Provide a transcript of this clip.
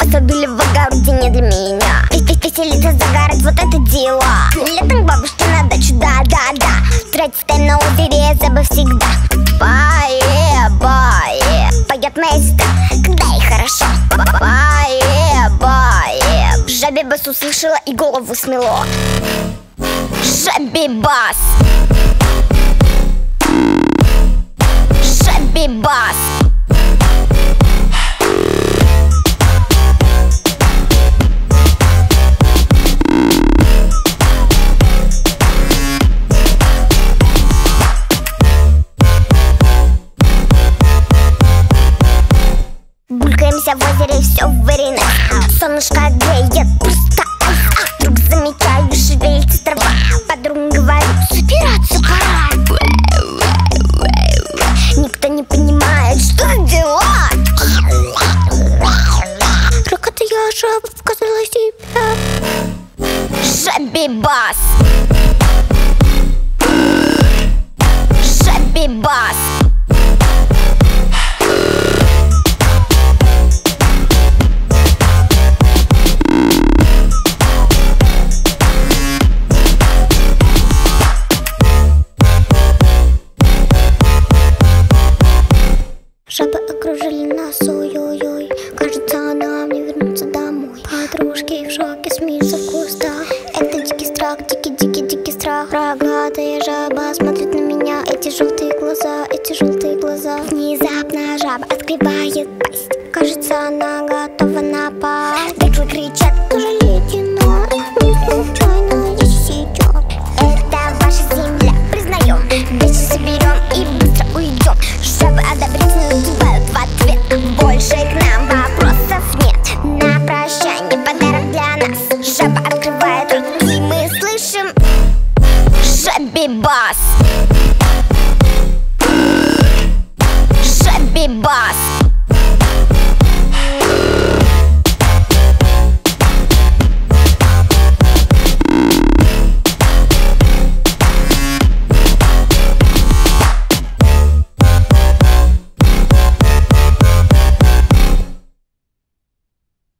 посадили в огороде не для меня. Веселиться, загорать, вот это дело. Летом к бабушке на дачу, да. Тратить тайм на озере, забыв всегда. Бае, поет моя сестра, когда ей хорошо. Бае, в жабе бас услышала и голову смело. Жабе бас. Жабе бас. Булькаемся в озере, все варено. Солнышко греет, просто айс. Вдруг замечаю, шевелится трава. Подругам говорю, собираться пора. Никто не понимает, что делать. Рокотая жаба показала себя. Жабе бас. Жабе бас. Жабы окружили нас, ой-ой-ой. Кажется, нам не вернуться домой. Подружки в шоке, смеются в кустах. Это дикий страх, дикий страх. Рогатая жаба смотрит на меня. Эти желтые глаза. Внезапно жаба открывает пасть. Кажется, она готова напасть. Ветры кричат, тоже ледяной. Не случайно здесь идет. Это ваша земля, признаем. Вещи соберем и быстро уйдем. Жабы одобрительно кивают в ответ. Больше к нам вопросов нет. На прощание подарок для нас. Жаба открывает рот, и мы слышим жабе бас. Жабе бас.